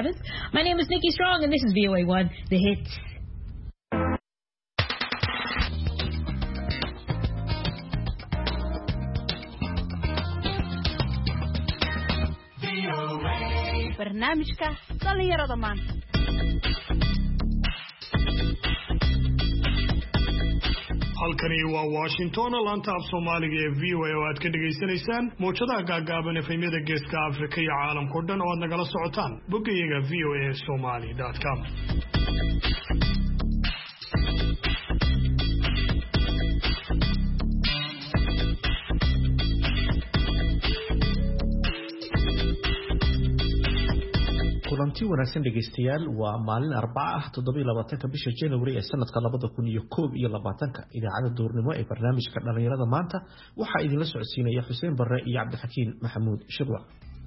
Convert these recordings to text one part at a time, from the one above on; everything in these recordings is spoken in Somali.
Thomas. My name is Nikki Strong, and this is VOA1, The Hits. barnaamijka dhalinyarada maanta. halkani waa Washington laanta af Soomaaliga ee VOA oo aad ka dhageysanaysaan muujadaha gaagaaban ee faymadda Geeska Afrika iyo caalamka oo dhan oo aad nagala socotaan boggayaga voasomali.com. kulanti wanaagsan dhegeystayaal waa maalin Arbaca ah 27 bisha January ee sanadka 2021 idaacada duurnimo ee barnaamijka dhalinyarada maanta waxa idin la socodsiinaya Xuseen Barre iyo Cabdixakiin Maxamuud Shirwa.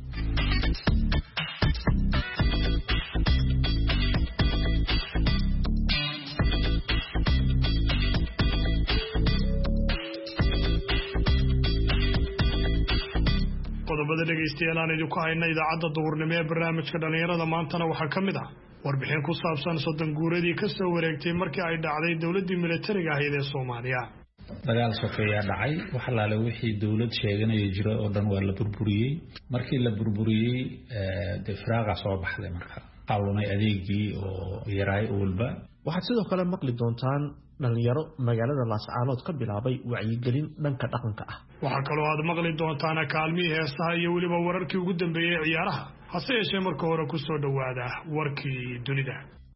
qodobada dhegeystayaal aan idinku hayna idaacada duurnimo ee barnaamijka dhalinyarada maantana waxaa ka mid ah warbixin ku saabsan 30 guuradii ka soo wareegtay markii ay dhacday dawladda militariga ahayd ee Soomaaliya. dagaal sokeeya dhacay waxa la wixii dawlad sheeganay jiro oo dhan waa la burburiyay markii la burburiyay difraaqa soo baxday marka qaalunay adeegii oo yaray walba waxaad sidoo kale maqli doontaan dhalinyaro magaalada Laascaanood ka bilaabay wacyigelin dhanka dhaqanka ah. waxa kale oo aad maqli doontaan kaalmihii heesaha iyo waliba wararkii ugu dambeeyay ciyaaraha hase yeeshee marka hore ku soo dhawaada warkii dunida.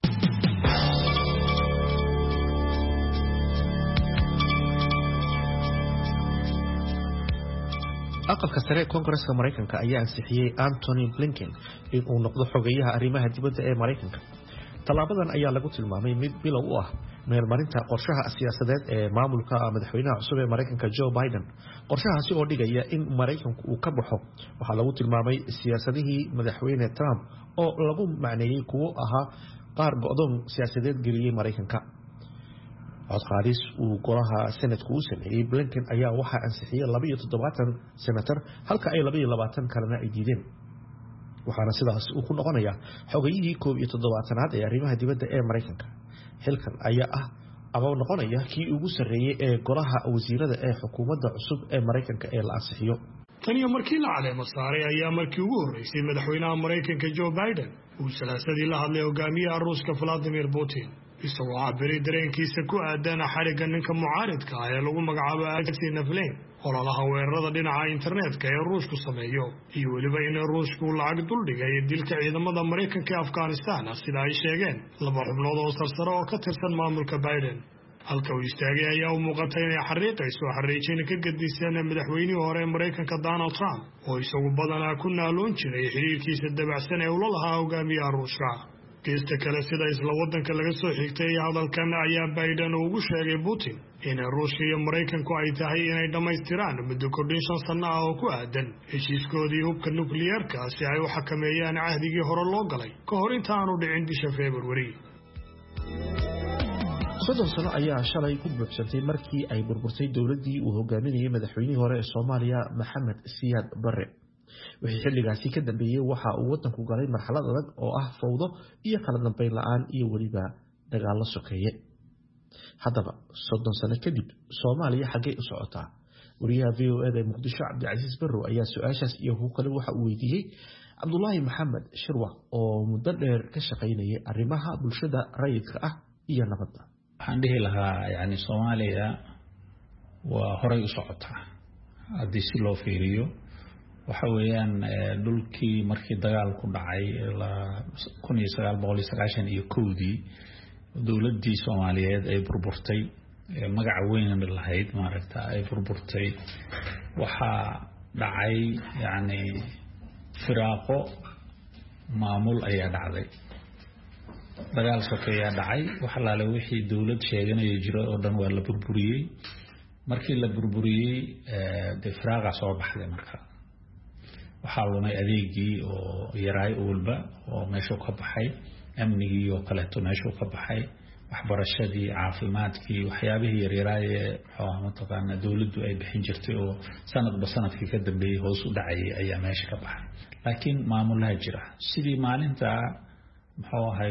aqalka sare ee Koongareeska Mareykanka ayaa ansixiyay Anthony Blinken in uu noqdo xogeyaha arrimaha dibadda ee Mareykanka. talaabadan ayaa lagu tilmaamay mid bilow u ah meelmarinta qorshaha siyaasadeed ee maamulka madaxweynaha cusub ee Mareykanka Joe Biden. qorshahaasi oo dhigaya in Mareykanku uu ka baxo waxa lagu tilmaamay siyaasadihii madaxweyne Trump oo lagu macneeyay kuwo ahaa qaar go'doon siyaasadeed geliyay Mareykanka. codqaadis uu golaha Senate-ku u sameeyay Blinken ayaa waxa ansixiyay 27 senator halka ay 22 kalena ay diideen. waxaana sidaas uu ku noqonayaa xogayihii 17aad ee arrimaha dibadda ee Mareykanka. xilkan ayaa ah ama noqonaya kii ugu sareeyay ee golaha wasiirada ee xukuumadda cusub ee Mareykanka ee la ansixiyo. tan iyo markii la caleemo saaray ayaa markii ugu horeysay madaxweynaha Mareykanka Joe Biden uu salaasadii la hadlay hogaamiyaha Ruuska Vladimir Putin isagoo cabiray dareenkiisa ku aadan xariga ninka mucaaridka ah ee lagu magacaabo Alexei Navalny ololaha weerarada dhinaca internetka ee Ruushku sameeyo iyo waliba in Ruushku lacag duldhigay dilka ciidamada Mareykanka ee Afghanistan sida ay sheegeen laba xubnood oo sarsare oo ka tirsan maamulka Biden. halka uu istaagay ayaa u muuqatay inay xariiqayso xariijin ka gadisan madaxweynihii hore ee Mareykanka Donald Trump oo isagu badanaa ku naaloon jiray xiriirkiisa dabacsan ee ula lahaa hogaamiyaha Ruushka. geesta kale sida isla wadanka laga soo xigtay hadalkan ayaa Biden ugu sheegay Putin in Ruushka iyo Mareykanku ay tahay inay dhamaystiraan muddo kordhin 5 sano ah oo ku aadan heshiiskoodii hubka nukliyeerka si ay u xakameeyaan cahdigii hore loo galay ka hor inta aanu dhicin bisha February. 30 sano ayaa shalay ku buuxsantay markii ay burburtay dawladdii uu hogaaminayay madaxweynihii hore ee Soomaaliya Maxamed Siyaad Barre. wixii xilligaasi ka dambeeyay waxa uu wadanku galay marxalad adag oo ah fawdo iyo kala dambeyn la'aan iyo waliba dagaal la sokeeye. haddaba 30 sano kadib Soomaaliya xagee u socotaa? wariyaha VOA ee Muqdisho Cabdicasiis Barrow ayaa su'aashaas iyo kuwo kale waxa uu weydiiyay Cabdullaahi Maxamed Shirwa oo muddo dheer ka shaqaynayay arrimaha bulshada rayidka ah iyo nabadda. waxaan dhihi lahaa Soomaaliya waa horay u socotaa haddii si loo fiiriyo. waxa weeyaan dhulkii markii dagaal ku dhacay 1991 dawladdii Soomaaliyeed ay burburtay magac weyn mid lahayd maaragta ay burburtay waxa dhacay firaaqo maamul ayaa dhacday. dagaal sokeeya dhacay waxa la wixii dawlad sheeganay jiro oo dhan waa la burburiyay markii la burburiyay difraaqa soo baxday marka waxaa lunay adeegii oo yaray walba oo meesha ka baxay amnigii oo kale to meesha ka baxay waxbarashadii caafimaadkii waxyaabihii yaryaraayee mataqaana dawladdu ay bixin jirtay oo sanadba sanadkii ka dambeeyay hoos u dhacay ayaa meesha ka baxay. laakiin maamulaha jira sidii maalinta muxuu ahay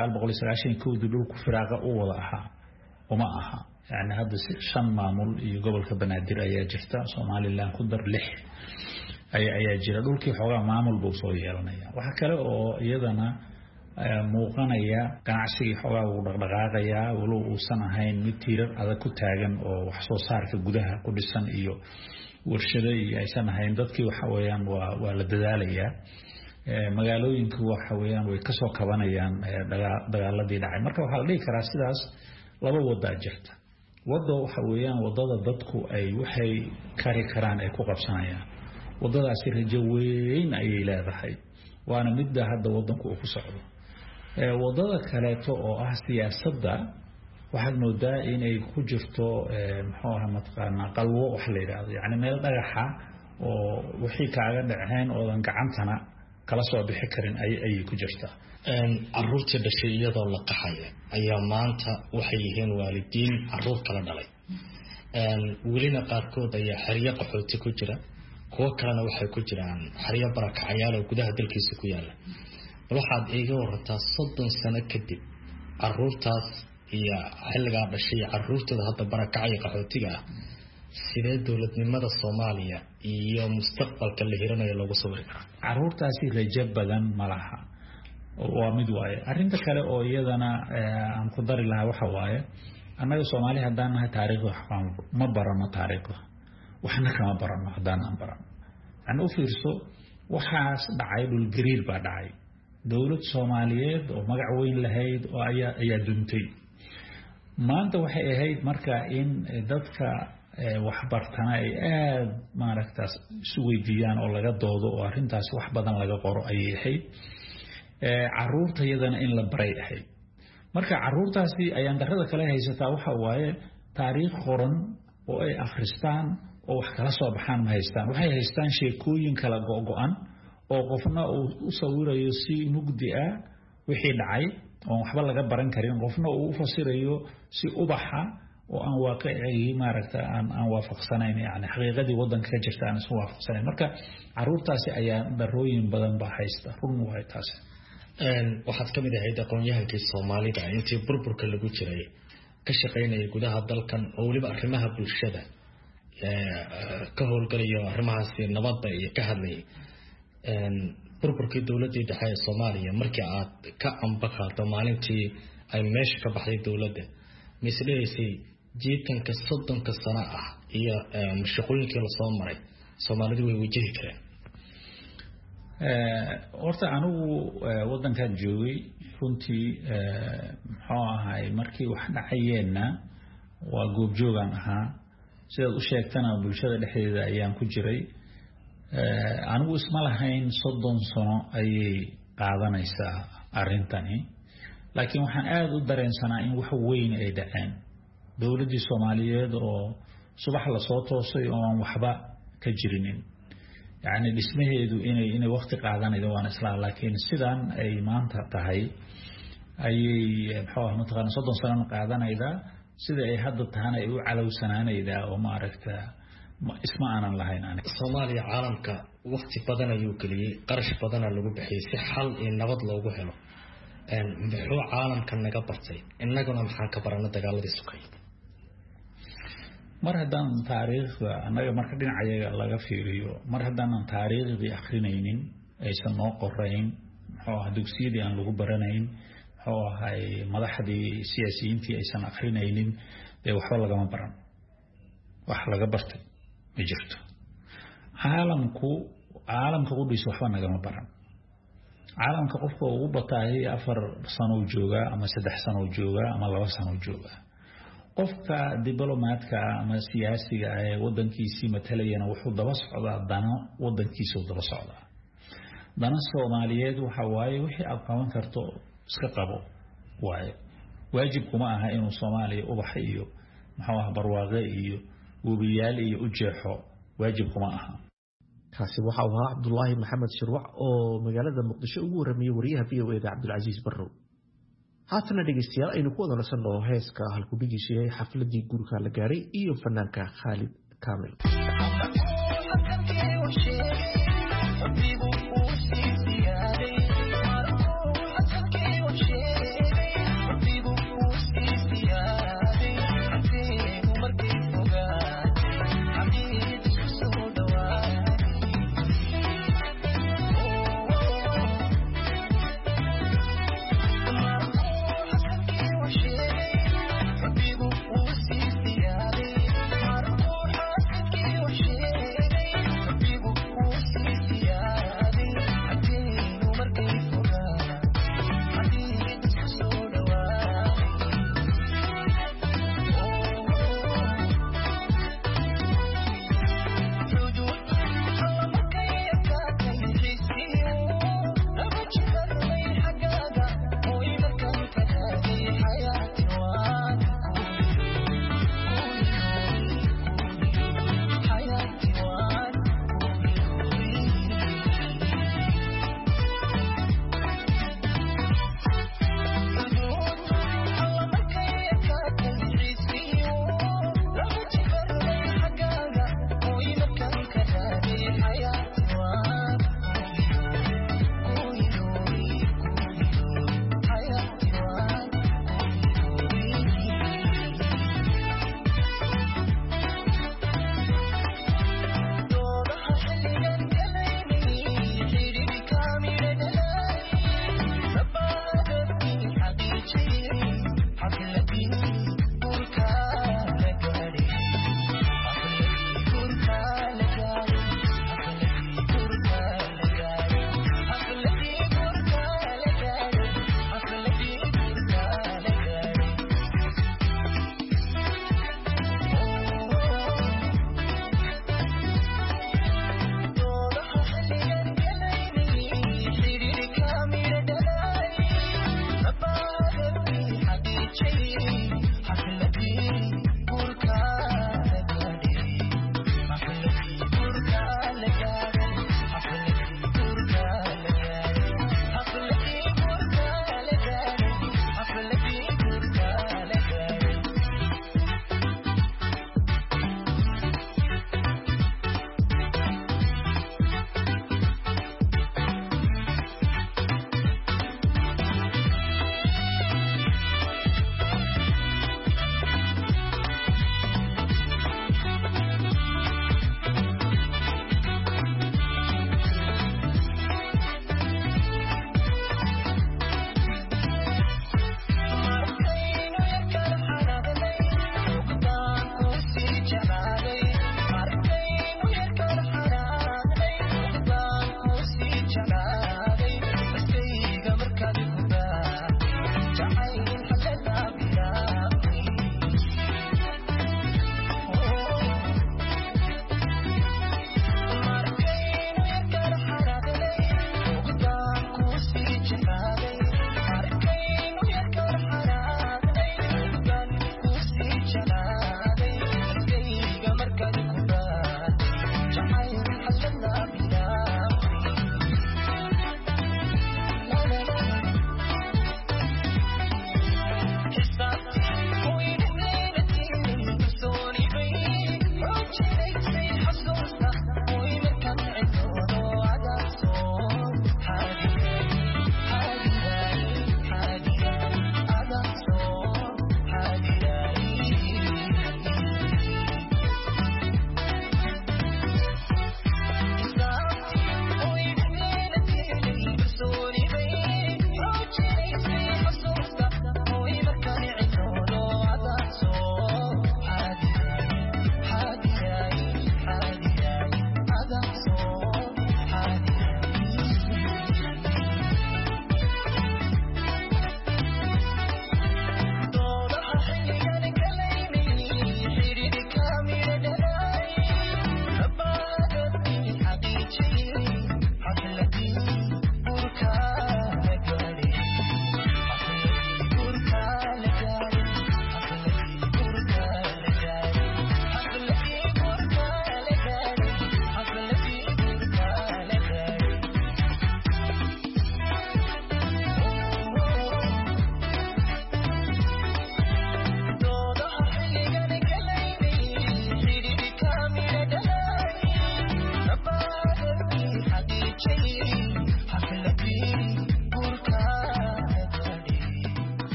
1990 dhulku firaaqa u wada ahaa uma aha yani hadda 5 maamul iyo gobolka Banaadir ayaa jirta Soomaaliland ku dar 6 ayaa jira dhulkii xoogaa maamul buu soo yeelanaya waxa kale oo iyadana muuqanaya ganacsiga xoogaa uu dhaqdhaqaaqaya walow uusan ahayn mid tiirar adag ku taagan oo wax soo saarka gudaha ku dhisan iyo warshado iyo aysan ahayn dadkii waxa weeyaan waa la dadaalayaa magaalooyinku waxa weeyaan way ka soo kabanayaan dagaaladii dhacay marka waxa la dhigi karaa sidaas laba wada jirta wado waxa weeyaan wadada dadku ay waxay kari karaan ay ku qabsanayaan wadadaasi rajo weyn ay leedahay waana midda hadda wadanku uu ku socdo wadada kale oo ah siyaasadda waxaad moodaa inay ku jirto muxuu ahaa matqaana qalwo wax la yiraahdo yani meel dhagaxa oo wixii kaaga dhaceen oo dan gacantana kala soo bixi karin ay ku jirtaa caruurtii dhashay iyadoo la qaxaya ayaa maanta waxay yihiin waalidiin caruur kala dhalay welina qaarkood ayaa xariyo qaxooti ku jira kuwa kalena waxay ku jiraan xariyo barakacayaal oo gudaha dalkiisa ku yaala waxaad iiga warantaa 30 sano kadib caruurtaas iyo xilliga dhashay caruurtooda hadda barakacay qaxootiga sidee dawladnimada Soomaaliya iyo mustaqbalka la hiranayo lagu sawiri karaa caruurtaasi rajo badan malaha waa mid waaye arinta kale oo iyadana aan ku dari lahaa waxa waaye annaga Soomaali hadaan nahay taariikhda ma barano taariikhda waxna kama barano hadaan aan barano aan u fiirso waxaas dhacay dhul gariir baa dhacay dawlad Soomaaliyeed oo magac weyn lahayd oo ayaa duntay maanta waxay ahayd marka in dadka wax bartana ay aad maaragtaas isu weydiiyaan oo laga doodo oo arintaas wax badan laga qoro ay ahayd caruurta iyadana in la baray ahayd marka caruurtaasi ayaan darada kale haysataa waxa waaye taariikh qoran oo ay akhristaan oo wax kala soo baxaan ma haystaan waxay haystaan sheekooyin kala go'an oo qofna uu u sawirayo si mugdi ah wixii dhacay oo waxba laga baran karin qofna uu u fasirayo si ubaxa oo aan waaqicii maaragta aan waafaqsanayn yani xaqiiqadii wadanka ka jirta aan isku waafaqsanayn marka caruurtaasi ayaa darooyin badan ba haysta run way taas waxaad kamid ahayd aqoon-yahankii Soomaalida intii burburka lagu jiray ka shaqeynayay gudaha dalkan oo waliba arrimaha bulshada ka howlgalayo arrimahaasi nabadda iyo ka hadlayay burburkii dawladda dhexe ee Soomaaliya markii aad ka ambaqaado maalintii ay meesha ka baxday dawladda misleeysay jiitanka 30 sano ah iyo mashquulinkii la soo maray Soomaalidu way wajihi kareen horta anigu wadankan joogay runtii muxuu ahay markii wax dhacayeenna waa goob joogan ahaa sidaad u sheegtana bulshada dhexdeeda ayaan ku jiray anigu isma lahayn 30 sano ayay qaadanaysaa arintani laakiin waxaan aad u dareensanaa in wax weyn ay dhaceen dawladii Soomaaliyeed oo subax la soo toosay oo aan waxba ka jirinin yani dhismaheedu inay waqti qaadanaydo waan isla laakiin sidaan ay maanta tahay ayay muxuu mataqaan 30 sano qaadanayda sida ay hadda tahan ay u calawsanaanayda oo ma aragta isma aanan lahayn Soomaaliya caalamka waqti badan ayuu galiyay qarash badan lagu bixiyay si xal iyo nabad loogu helo muxuu caalamka naga bartay innaguna maxaan ka baranay dagaaladii sukay mar haddaan taariikhda annaga marka dhinacayaga laga fiiriyo mar haddaan taariikhdii akhrinaynin aysan noo qorayn muxuu ahaa dugsiyadii aan lagu baranayn muxuu ahay madaxdii siyaasiyiintii aysan akhrinaynin dee waxba lagama baran wax laga bartay ma jirto caalamka qudhiisa waxba nagama baran caalamka qofka ugu bataahay 4 sano jooga ama 3 sano jooga ama 2 sano jooga qofka diblomaadka ama siyaasiga ee wadankiisii matalayana wuxuu daba socdaa dano wadankiisa daba socdaa dana Soomaaliyeed waxa waaye wixii aad qaban karto iska qabo waaye waajib kuma aha inuu Soomaaliya ubax iyo muxuu ah barwaaqo iyo webiyaal iyo u jeexo waajib kuma aha kaasi waxa uu ahaa Cabdullaahi Maxamed Shirwac oo magaalada Muqdisho ugu waramiyay wariyaha VOA Cabdulcasiis Barrow haatana dhegeystayaal aynu ku wada nasanno heeska halku dhigishay xafladii gurka la gaaray iyo fanaanka Khalid Kamil Habibu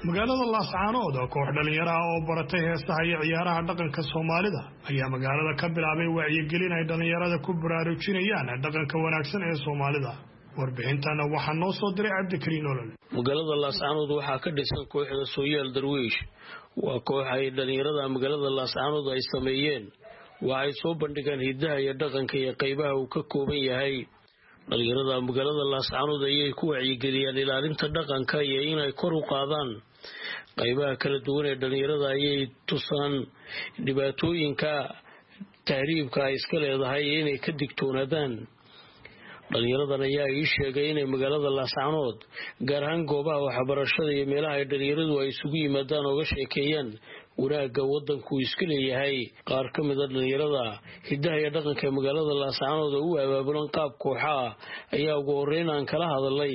magaalada Laascaanood oo koox dhalinyaro ah oo baratay heesaha iyo ciyaaraha dhaqanka Soomaalida ayaa magaalada ka bilaabay wacyigelin ay dhalinyarada ku baraarujinayaan dhaqanka wanaagsan ee Soomaalida. warbixintana waxaa noo soo diray Cabdikariin Olol. magaalada Laascaanood waxaa ka dhisan kooxda Sooyaal Darwiish. waa koox ay dhalinyarada magaalada Laascaanood ay sameeyeen. waxay soo bandhigaan hidaha iyo dhaqanka iyo qaybaha uu ka kooban yahay. dhalinyarada magaalada Laascaanood ayay ku wacyigeliyaan ilaalinta dhaqanka iyo inay kor u qaadaan qaybaha kala duwan ee dhalinyarada ayay tusaan dhibaatooyinka tahriibka ay iska leedahay inay ka digtoonaadaan. dhalinyaradan ayaa ii sheegay inay magaalada Laascaanood gaar ahaan goobaha waxbarashada iyo meelaha ay dhalinyaradu ay isugu yimaadaan oo ga sheekeeyaan wanaagga wadanku iska leeyahay. qaar ka mid ah dhalinyarada hidaha iyo dhaqanka magaalada Laascaanood oo u abaabulan qaab kooxa ayaa ugu horeyn aan kala hadalay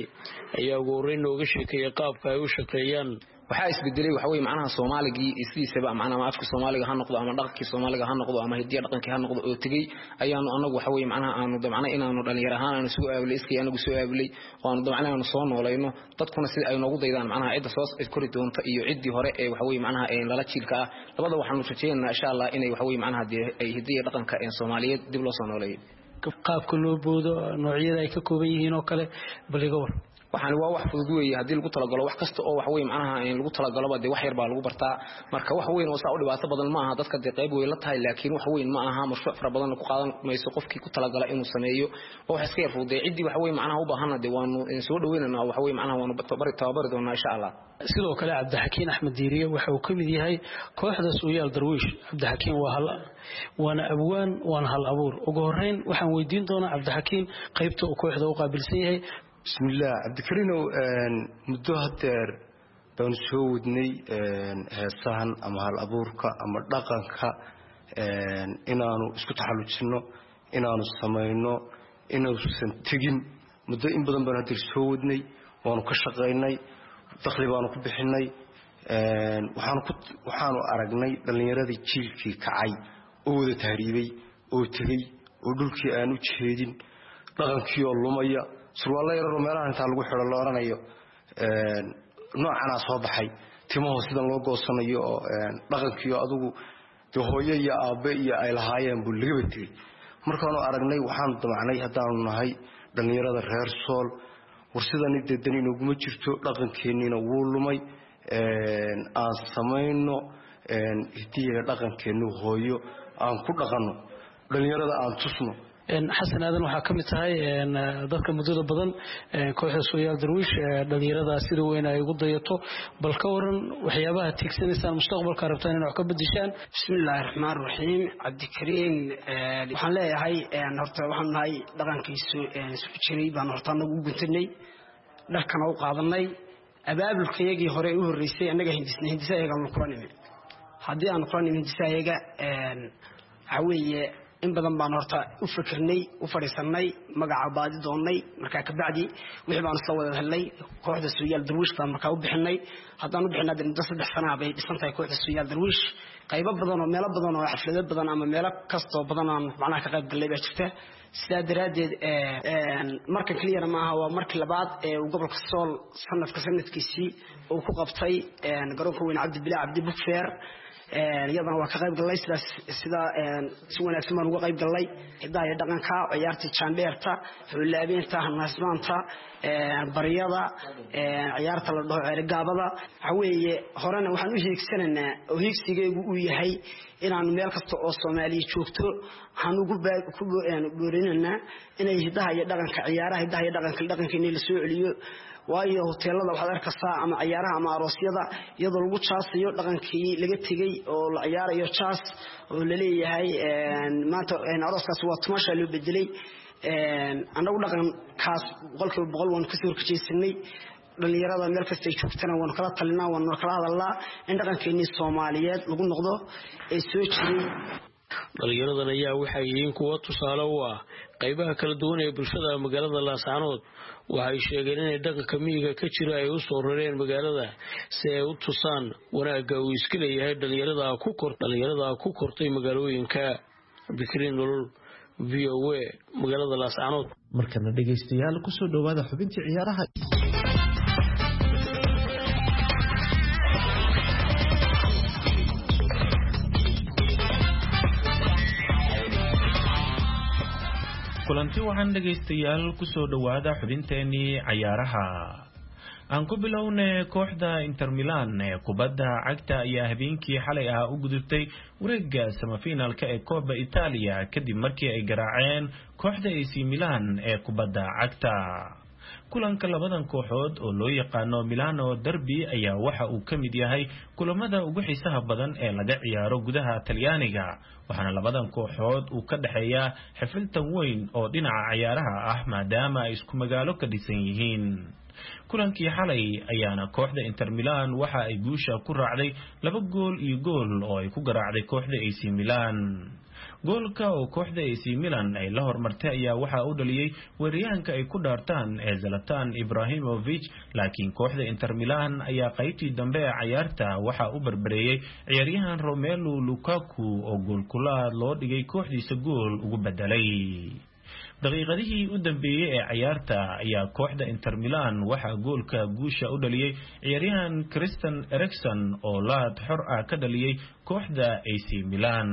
nooga sheekeeyay qaabka ay u shaqeeyaan. waxa isbedelay waxa weey macnaha Soomaaligi isiisaba macnaha afka Soomaaliga ha noqdo ama dhaqankii Soomaaliga ha noqdo ama hidiya dhaqankii ha noqdo oo tagay ayaanu anagu waxa weey macnaha aanu dabacnay inaanu dhalinyaro ahaan aanu soo aablay iskay anagu soo aablay oo aanu dabacnay aanu soo noolayno dadkuna sida ay noogu daydaan macnaha cid soo kori doonta iyo cidii hore ee waxa weey macnaha ee lala jiilka ah labada waxaanu rajaynaynaa insha Allah inay waxa weey macnaha ay hidiya dhaqanka ee Soomaaliyeed dib loo soo nooleeyo qaabka loo boodo noocyada ay ka kooban yihiin oo kale baliga war waxaan waa wax fudud weey hadii lagu tala galo wax kasta oo wax weey macnaha in lagu tala galo wax yar baa lagu bartaa marka wax weyn oo saa u dhibaato badan ma aha dadka qayb weyn la tahay laakiin wax weyn ma aha mashruuc fara badan ku qaadan mayso qofkii ku tala gala inuu sameeyo oo wax iska yar fududay cidii wax weyn macnaha u baahanade waanu soo dhaweynaa wax weyn macnaha waanu tababari doonaa insha Allah. sidoo kale Cabdixakiin Axmed Diiriye waxa uu kamid yahay kooxda Sooyaal Darwiish. Cabdixakiin waana abwaan waana hal abuur. ugu horeyn waxaan weydiin doonaa Cabdixakiin qaybta uu kooxda u qaabilsan yahay. بسم الله عبد الكريم مدة هتر بنشودني هسهن أما هالأبورك أما دقنك إنه إسكت حلوشنو إنه سماينو إنه سنتجين مدة إن بدن بنهدر شودني وأنا كشقيني تقريبا أنا كبحني وحانو أرجني لأن يرادي تشيلكي كعي أو ذا تهريبي أو تري ودولكي أنو تشهدين دقنكي اللومية surwaal yar oo meelaha inta lagu xiro la oranayo noocana soo baxay timaha sidan loo goosanayo oo dhaqankiyo adigu hooyo iyo aabe iyo ay lahaayeen buu laga batay markaan aragnay waxaan damacnay hadaan nahay dhalinyarada reer Sool warsidan deedan inaguma jirto dhaqankeennina wuu lumay aan sameeyno hidiye dhaqankeenu hooyo aan ku dhaqano dhalinyarada aan tusno حسن هذا waxa kamid tahay dadka mudada badan kooxda Sooyaal Darwiish dhalinyarada sida weyn ay ugu dayato bal ka waran waxyaabaha tigsanaysan mustaqbalka rabtaan inay wax ka bedeshaan. bismillaahir rahmaanir rahiim Cabdikariin waxaan leeyahay horta waxaan nahay dhaqankiisu soo jiray baan horta nagu guntanay dharkana u qaadanay abaabulkayagii hore u horeysay anaga hindisayaga aan kulanimay hadii aan kulanimay hindisayaga haweeye in badan baan horta u fikirnay u fariisanay magaca baadi doonay marka ka bacdi wixii baan soo wada helay kooxda Sooyaal Darwiish baan markaa u bixinay haddaan u bixinay muddo 3 sano bay dhisantahay kooxda Sooyaal Darwiish qaybo badan oo meelo badan oo xaflado badan ama meelo kasto badan aan macnaha ka qayb galay baa jirta sidaa daraadeed marka kaliya ma aha waa markii labaad ee gobolka Sool sanadkiisii uu ku qabtay garoonka weyn Cabdi Bukfeer iyadana waa ka qayb galay sida si wanaagsan baan uga qayb galay hidaha iyo dhaqanka ciyaarta jaanbeerta xulaabinta naasmaanta bariyada ciyaarta la dhaho ceerigaabada waxa weeye horena waxaan u hiigsananaa oo hiigsigaygu uu yahay inaan meel kasta oo Soomaaliya joogto waxaan ugu boorinanaa inay hidaha iyo dhaqanka ciyaaraha hidaha iyo dhaqanka la soo celiyo waayo hoteelada waxaad arkaysaa ama ciyaaraha ama aroosyada iyadoo lagu jaasayo dhaqankii laga tagay oo la ciyaarayo jaas oo la leeyahay maanta arooskaas waa tumasha loo bedelay anagu dhaqankaas qolkiiba 100 waan ka soo horjeesanay dhalinyarada meel kasta ay joogtana waan kala talinaa waan kala hadalnaa in dhaqankeennii Soomaaliyeed lagu noqdo ee soo jiray. dhalinyaradan ayaa waxay yihiin kuwa tusaale u ah qaybaha kala duwan ee bulshada magaalada Laascaanood. waxay sheegeen in dhaqanka miyiga ka jira ay u soo rareen magaalada si ay u tusaan wanaagga uu iska leeyahay dhalinyarada ku kortay magaalooyinka. Cabdikariin Olol VOA magaalada Laascaanood. markana dhageystayaal ku soo dhawaada xubintii ciyaaraha. kulanti waxaan dhagaystayaal ku soo dhawaada xubinteennii cayaaraha aan ku bilownay kooxda Inter Milan ee kubadda cagta ayaa habeenkii xalay u gudubtay wareegga semifinalka ee Coppa Italia kadib markii ay garaaceen kooxda AC Milan ee kubadda cagta kulanka labadan kooxood oo loo yaqaano Milano Derby ayaa waxa uu ka mid yahay kulamada ugu xiisaha badan ee laga ciyaaro gudaha Talyaaniga waxaana labadan kooxood uu ka dhaxeeya xafiltan weyn oo dhinaca ciyaaraha ah maadaama ay isku magaalo ka dhisan yihiin kulankii xalay ayaana kooxda Inter Milan waxa ay guusha ku raacday 2 gool iyo gool oo ay ku garaacday kooxda AC Milan goolka oo kooxda AC Milan ay la hormartay ayaa waxa uu dhaliyay weeraryahanka ay ku dhaartaan ee Zlatan Ibrahimovic laakiin kooxda Inter Milan ayaa qaybtii dambe ee ciyaarta waxa uu barbareeyay ciyaaryahan Romelu Lukaku oo goolkulaad loo dhigay kooxdiisa gool ugu bedelay daqiiqadihii u dambeeyay ee ciyaarta ayaa kooxda Inter Milan waxa goolka guusha u dhaliyay ciyaaryahan Christian Eriksen oo laad xor ka dhaliyay kooxda AC Milan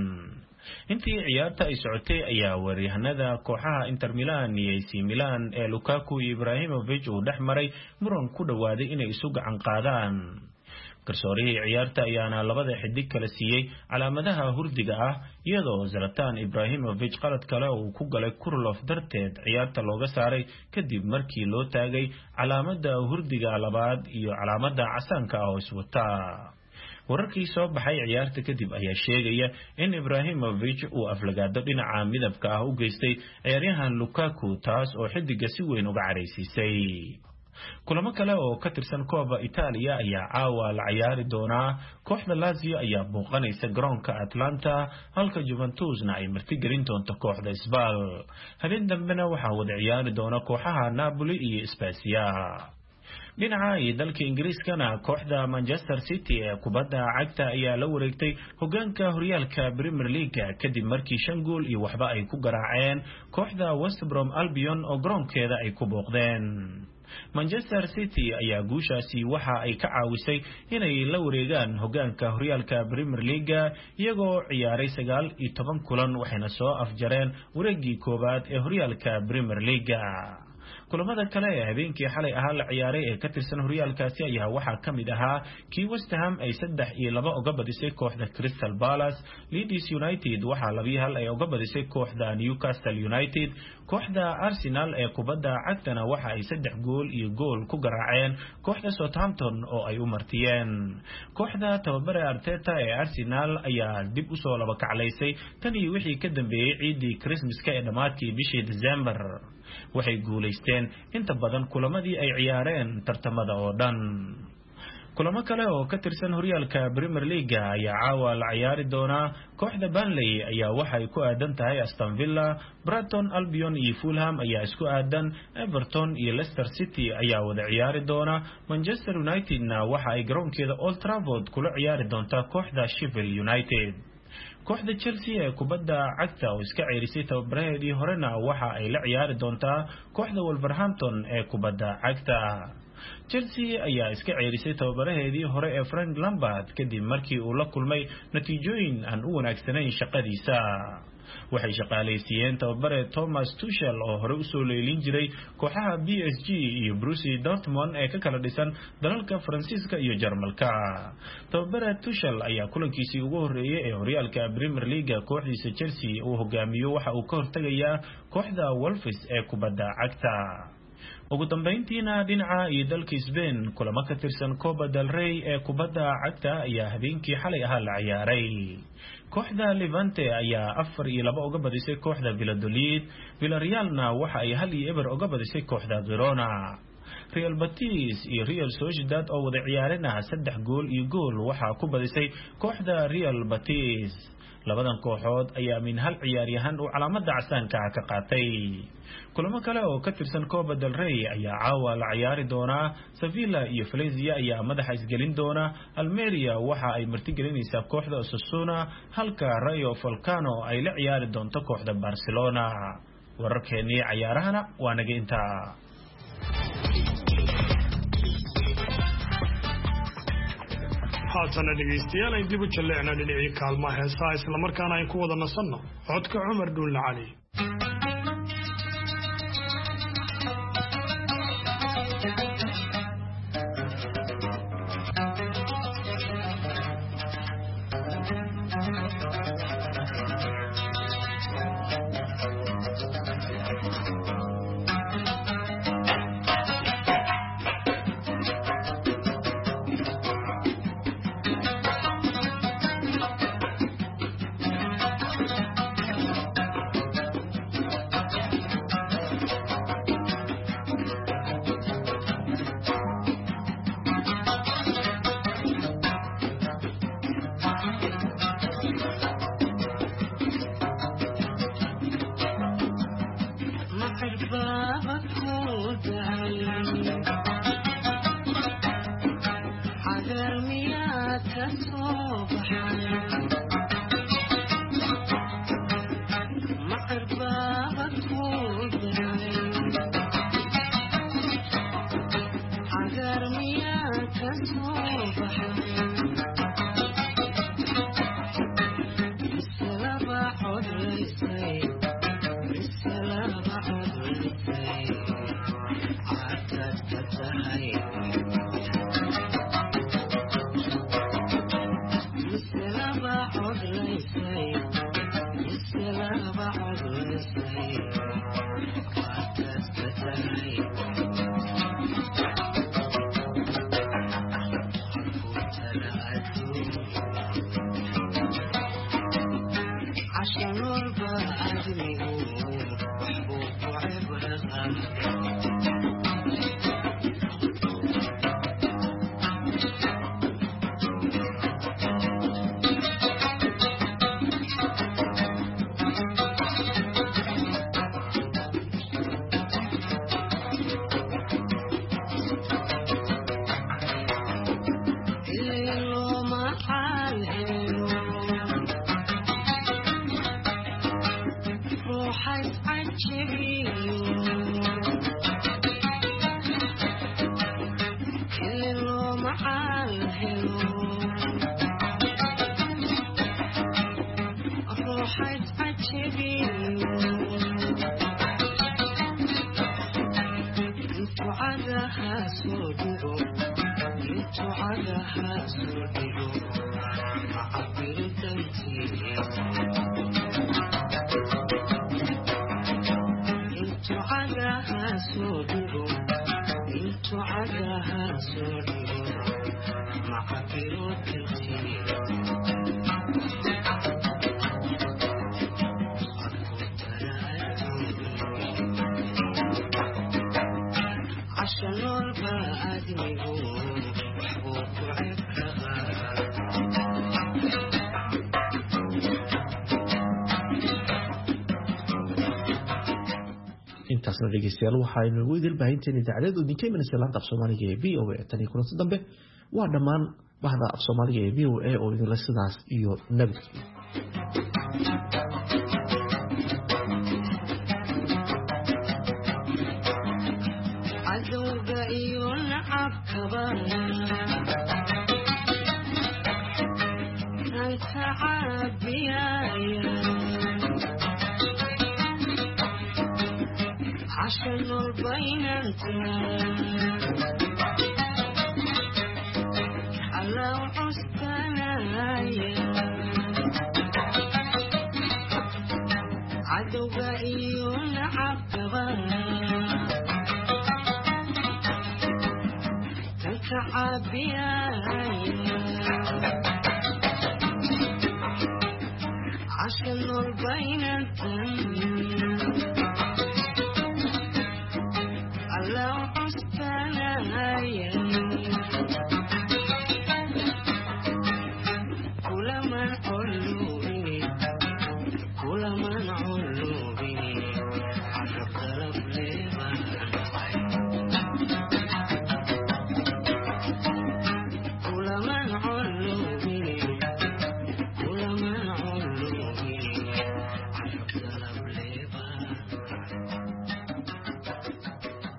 intii ciyaarta ay socotay ayaa weeraryahanada kooxaha Inter Milan iyo AC Milan ee Lukaku iyo Ibrahimovic uu dhexmaray muran ku dhawaaday inay isu gacan qaadaan garsoorihii ciyaarta ayaana labada xidig kala siiyay calaamadaha hurdiga iyadoo Zlatan Ibrahimovic qalad kale uu ku galay Kurlof darteed ciyaarta looga saaray kadib markii loo taagay calaamada hurdiga labaad iyo calaamada casaanka oo iswata wararkii soo baxay ciyaarta kadib ayaa sheegaya in Ibrahimovic uu aflagaado dhinaca midabka u geystay ciyaaryahan Lukaku taas oo xidiga si weyn uga careysiisay kulamo kale oo ka tirsan Coppa Italia ayaa caawa la ciyaari doona kooxda Lazio ayaa booqanaysa garoonka Atlanta halka Juventusna ay martigelin doonto kooxda Spal habeen dambena waxa wada ciyaari doona kooxaha Napoli iyo Spezia dhinaca dalka Ingiriiskana kooxda Manchester City ee kubadda cagta ayaa la wareegtay hogaanka horyaalka Premier League kadib markii 5 gool iyo waxba ay ku garaaceen kooxda West Brom Albion oo garoonkeeda ay ku booqdeen Manchester City ayaa guushaasi waxa ay ka caawisay inay la wareegaan hogaanka horyaalka Premier League iyagoo ciyaaray 19 kulan waxayna soo afjareen wareegii koobaad ee horyaalka Premier League kulamada kale ee habeenkii xalay la ciyaaray ee ka tirsan horyaalkaasi ayaa waxa kamid ahaa kii West Ham ay 3-2 uga badisay kooxda Crystal Palace Leeds United waxa 2-1 ay uga badisay kooxda Newcastle United kooxda Arsenal ee kubadda cagtana waxa ay 3 gool iyo gool ku garaaceen kooxda Southampton oo ay u martiyeen kooxda tababare Arteta ee Arsenal ayaa dib u soo laba kaclaysay tan iyo wixii ka dambeeyay ciidii Christmaska ee dhamaadkii bishii December waxay guuleysteen inta badan kulamadii ay ciyaareen tartamada oo dhan kulamo kale oo ka tirsan horyaalka Premier League ayaa caawa la ciyaari doona kooxda Burnley ayaa waxay ku aadan tahay Aston Villa Brighton Albion iyo Fulham ayaa isku aadan Everton iyo Leicester City ayaa wada ciyaari doona Manchester United-na waxa ay garoonkeeda Old Trafford kula ciyaari doonta kooxda Sheffield United kooxda Chelsea ee kubadda cagta oo iska ceerisay tababaraheedii horena waxa ay la ciyaari doontaa kooxda Wolverhampton ee kubadda cagta Chelsea ayaa iska ceerisay tababaraheedii hore ee Frank Lampard kadib markii uu la kulmay natiijooyin aan u wanaagsanayn shaqadiisa waxay shaqaaleysiiyeen tababare Thomas Tuchel oo hore u soo leelin jiray kooxaha PSG iyo Borussia Dortmund ee ka kala dhisan dalalka Faransiiska iyo Jarmalka tababare Tuchel ayaa kulankiisii ugu horeeyay ee horyaalka Premier League kooxdiisa Chelsea uu hogaamiyo waxa uu ka hortagayaa kooxda Wolves ee kubadda cagta ugu dambeyntiina dhinaca iyo dalka Spain kulamo ka tirsan Copa del Rey ee kubadda cagta ayaa habeenkii xalay la ciyaaray kooxda Levante ayaa 4-2 uga badisay kooxda Valladolid Villarrealna waxa ay 1-0 uga badisay kooxda Girona Real Betis iyo Real Sociedad oo wada ciyaarena 3 gool iyo gool waxa ku badisay kooxda Real Betis labadan kooxood ayaa min hal ciyaaryahan oo calaamada casaanka ka qaatay kulamo kale oo ka tirsan Copa del Rey ayaa caawa la ciyaari doona Sevilla iyo Valencia ayaa madaxa isgelin doona Almeria waxa ay martigelinaysaa kooxda Osasuna halka Rayo Vallecano ay la ciyaari doonto kooxda Barcelona wararkeennii ciyaarahana waa naga intaa haatana dhegaystayaal ay dib u jaleecna dhinacii kaalmaha heesaha isla markaana ay ku wada nasanno codka Cumar Dhulle Cali intaasna dhegeystayaal waxaynu ugu idil baahinteen idaacadeed idinka imanaysa laanta af soomaaliga ee VOA tan iyo kulanti dambe waa dhammaan bahda af soomaaliga ee VOA oo idinla sidaas iyo nabadgelyo عشان بيننا على وحسنا عدو بعيون عقبا تنكعبيا عشان بيننا